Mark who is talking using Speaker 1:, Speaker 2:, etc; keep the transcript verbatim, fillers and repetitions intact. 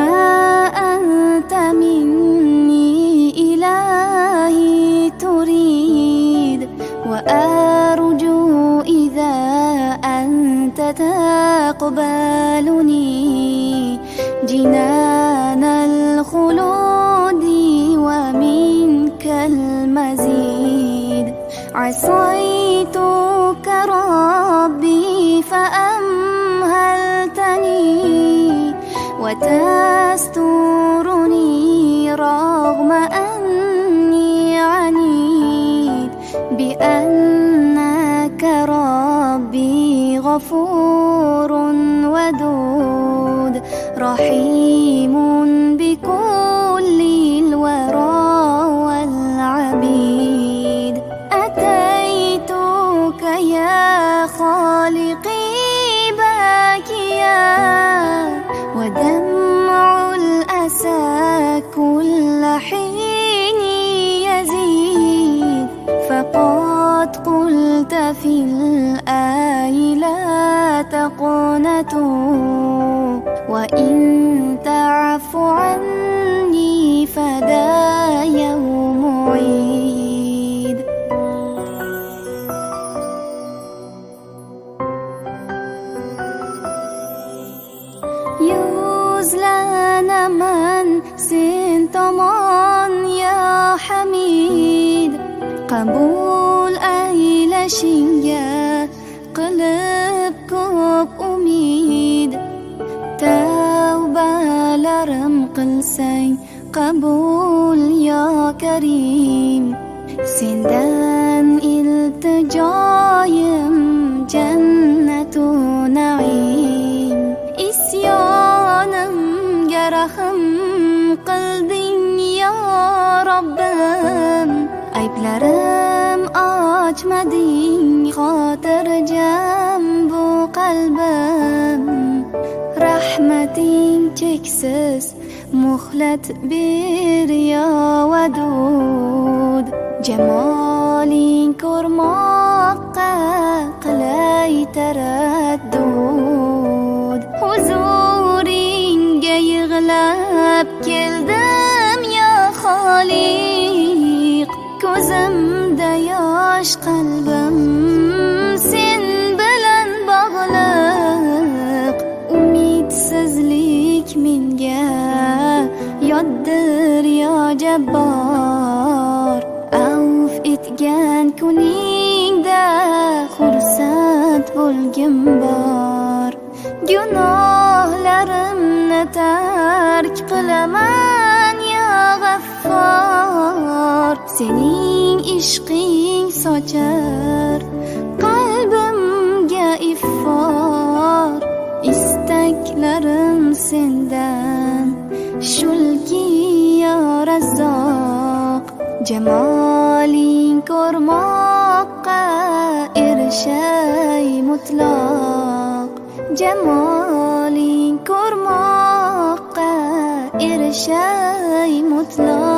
Speaker 1: ما أنت مني إلهي تريد، وأرجو إذا أنت تقبلني جنان الخلود ومنك المزيد. عصيتك ربي فأمهلتني، وتسترني رغم أني عنيد، بأنك ربي غفور ودود رحيم بكل الورى والعبيد. أتيتك يا خالقي باكيا، ودمع الأسى كل حين يزيد، فقد قلت في الآي لا تقنطوا، وإن تعف عني فدا يوم عيد. يزلان من سنتمان يا حميد، قبول أيلشيا قلب كوب أميد. توبالرم قلسي قبول يا كريم، سندان التجايم جنة نعيم. إسيانم جرحم قلدين يا ربم، أيبلرم açmading xotirjam bu qalbim. Rahmating cheksiz muhlat ber ya wadud, jamoling ko'rmoqqa qilay taraddud. Huzuringga yig'lab keldim ya Xoliq, ko'zimda yosh qalbim sen bilan bog'liq. Umidsizlik menga yoddir ya Jabbor, avf etgan kuningda xursand bo'lgim bor. Gunohlarimni tark qilaman ya G'affor, sening ishqing sochar qalbimga iffor. Istaklarim sendan shulki ya Razzoq, jamoling ko'rmoqqa erishay mutlaq. Jamoling ko'rmoqqa erishay mutlaq.